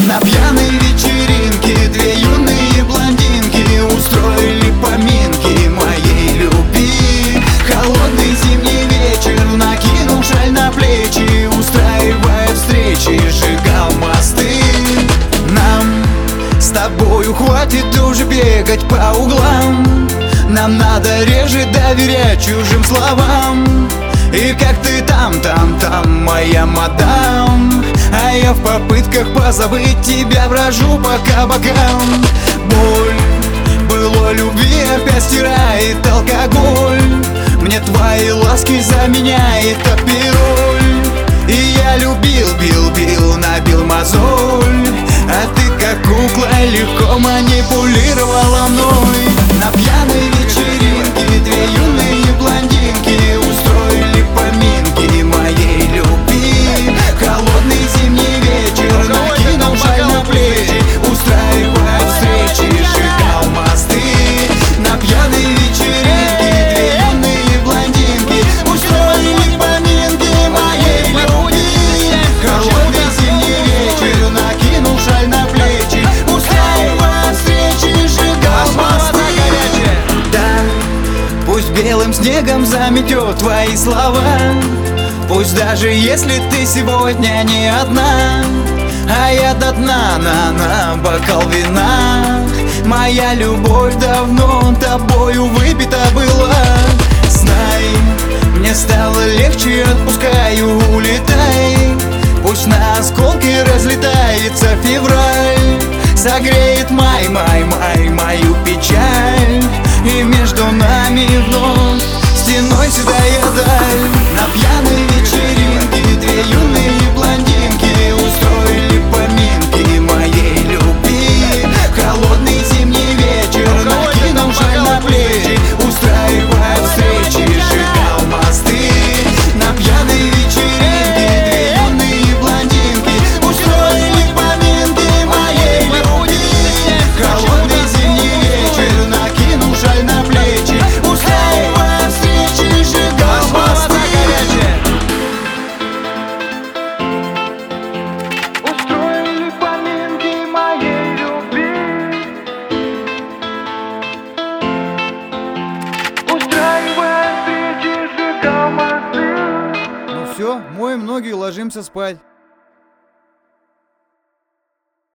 На пьяной вечеринке две юные блондинки устроили поминки моей любви. Холодный зимний вечер накинул шаль на плечи, устраивая встречи, сжигал мосты. Нам с тобою хватит уже бегать по углам, нам надо реже доверять чужим словам. И как ты там, моя мадам, а я в попытках позабыть тебя брожу по кабакам. Боль былой любви опять стирает алкоголь, мне твои ласки заменяет апироль. И я любил, бил, набил мозоль, а ты как кукла легко манипулировала мной. На пьяной вечеринке две юные блондинки устроили поминки моей любви. Холодный зимний вечер накинул шаль на плечи, устраивая встречи, сжигал мосты. На пьяной вечеринке две юные блондинки устроили поминки моей любви. Холодный зимний вечер накинул шаль на плечи, устраивая встречи, сжигал мосты. Да, пусть белым снегом заметет твои слова, пусть даже если ты сегодня не одна, а я до дна на бокал вина. Моя любовь давно тобою выпита была. Знай, мне стало легче, отпускаю, улетай. Пусть на осколки разлетается февраль, согреет май мою печаль, и между нами вновь стеной седая даль. На пьяной вечеринке две юные блондинки устроили поминки моей любви. Холодный зимний вечер накинул шаль на плечи, устраивая встречи, сжигал мосты. На пьяной вечеринке две юные блондинки устроили поминки моей любви. Холодный зимний вечер накинул шаль на плечи, устраивая встречи, сжигал мосты. Устроили поминки моей любви, устраивая встречи, сжигал мосты. Ну все, моем ноги и ложимся спать.